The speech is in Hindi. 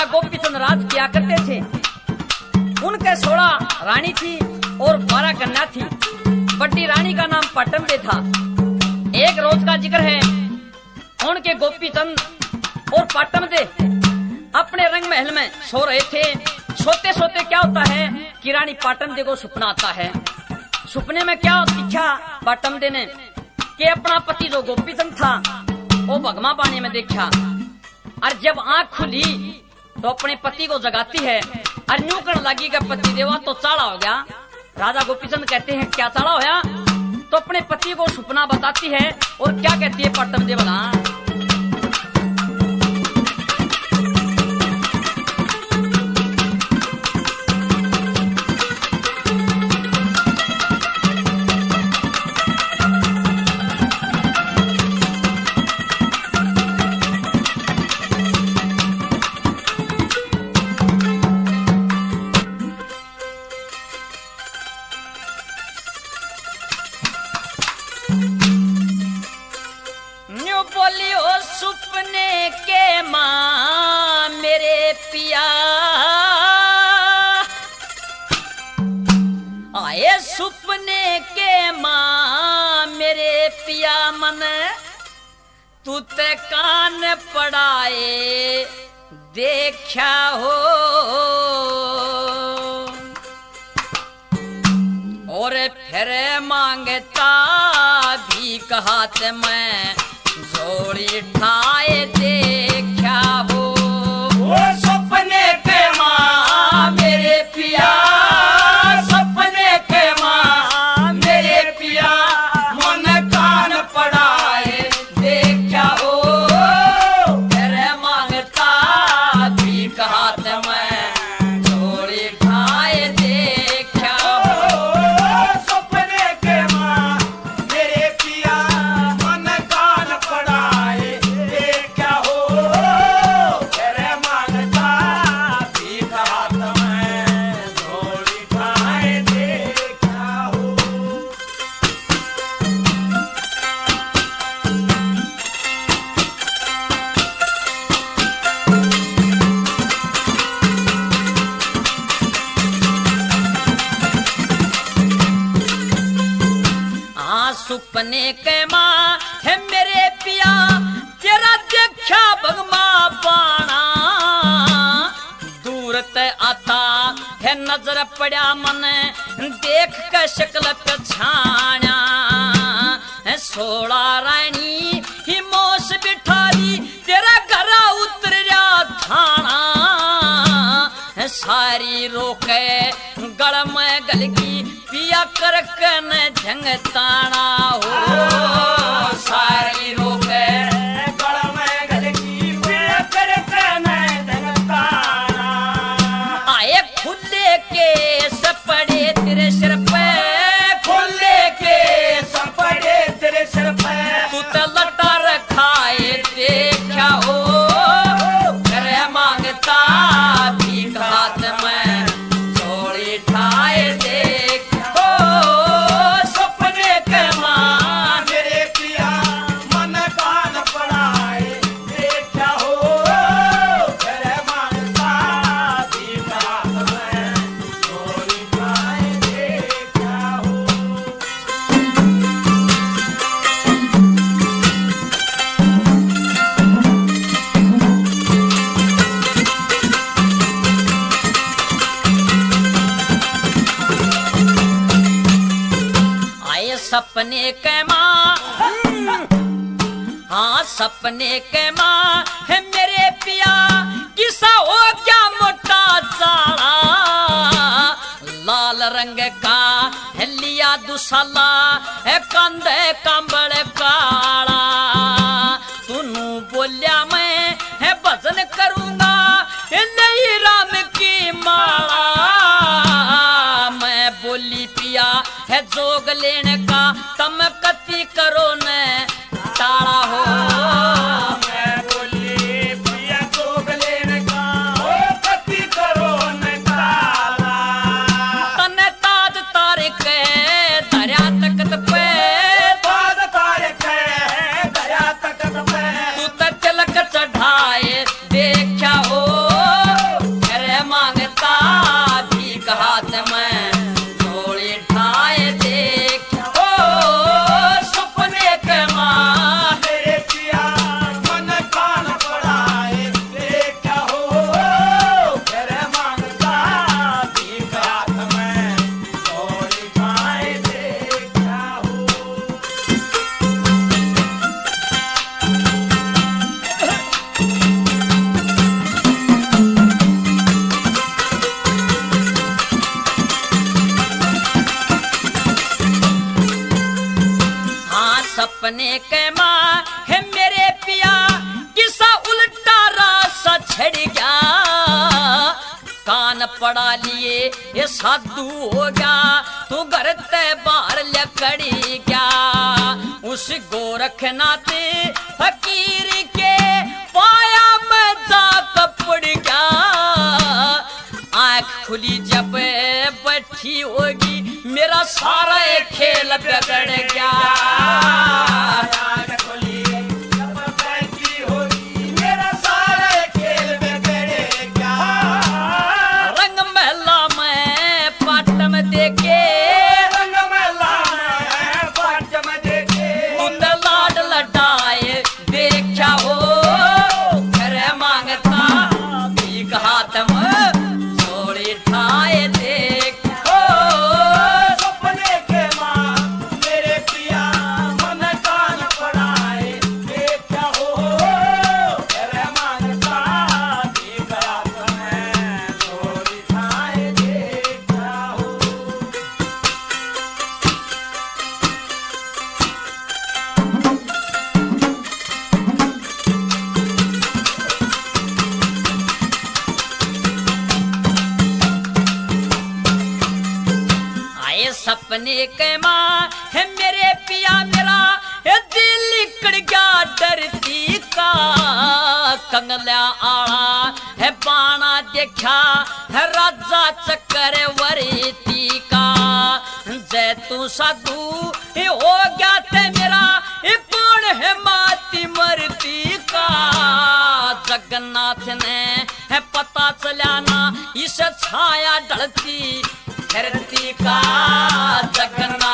गोपी चंद राज किया करते थे। उनके 16 रानी थी और 12 कन्या थी। बड़ी रानी का नाम पाटम्बे था। एक रोज का जिक्र है, उनके गोपी चंद और पाटम्बे अपने रंग महल में सो रहे थे। सोते सोते क्या होता है कि रानी पाटम्बे को सपना आता है। सपने में क्या दिखा पाटम्बे ने कि अपना पति जो गोपी चंद था वो भगमा पानी में देखा, और जब आंख खुली तो अपने पति को जगाती है और न्यू कर लगी कि पति देवा तो चाड़ा हो गया। राजा गोपीचंद कहते हैं क्या चाड़ा होया, तो अपने पति को सपना बताती है और क्या कहती है पाटम्बे बना, बोलियो सुपने के मां मेरे पिया, आए सुपने के मां मेरे पिया मन तू ते कान पड़ाए देखा हो, और फिर मांगता भी हाथ में जोड़ी ठाए देखा हो। वो सपने के मां मेरे पिया, सपने के मां मेरे पिया मन कान पड़ाए देखा हो, तेरे मांगता भी हाथ में जोड़ी ठाए देखा हो। सपने के मां मेरे पिया मन कान पड़ाए देखा हो, तेरे मांगता भी हाथ में जोड़ी ठाए देखा हो। सुपने के मां है मेरे पिया तेरा देखा भगमा पाना, दूर ते आता है नजर पड़ा मन देख के शक्ल पछाना, 16 रानी ही मोस बिठाली तेरा घर उतर जा थाना, सारी रोके गड़ में गलगी पिया कर कन झंगताना हो, सारी रोके गड़ में गलगी पिया कर कन झंगताना, आए खुले के सपड़े तेरे सिर पे, खुले के सपड़े तेरे सिर पे तू तो लटा रखाए देखा हो, तेरे मांगता भी हाथ में जोड़ी ठाए देखा हो। सपने के मां मेरे पिया मन कान पड़ाए देखा हो, तेरे मांगता भी हाथ में जोड़ी ठाए देखा हो। आए सपने के मां, हाँ सपने के मां है मेरे पिया किसा हो क्या मोटा चाड़ा, लाल रंग का है लिया दुसाला है कंधे कंबल काला, तूनू बोलिया मैं है भजन करूंगा नहीं राम की माला, मैं बोली पिया है जोग लेने का तम कति करो ने टाड़ा हो, मैं बोली पिया जोग लेने का ओ कति करो न ताला, तने ताज तार के दरिया तकत पे ताज सपने के माँ है मेरे पिया किसा उल्टा रास्ता छड़ गया कान पड़ा लिए ये साधु हो गया तू घर ते बाहर लकड़ी गया उस गोरखनाथ फकीर के पाया में जाकर पड़ गया आँख खुली जब बैठी होगी मेरा सारा खेल बिगड़ गया रंग महला में पाटम देखे लाड लटाए देखा हो घर मांगता भीख हाथ में छोड़ी ठाए देखो सपने के माँ मेरे पिया मन कान पड़ाए देखा हो तेरे मांगता देखा तुम्हें थोड़ी ठाए देखा हो आए सपने के माँ है मेरे पिया मेरा है दिल लिकड़ गया डरती का कंगला आड़ा है बाणा देखा है राजा चक्रवर्ती का जय तू साधु ये हो गया ते मेरा ये कौन है माती मरती का जगन्नाथ ने है पता चला ना इस छाया ढलती धरती का जगन्नाथ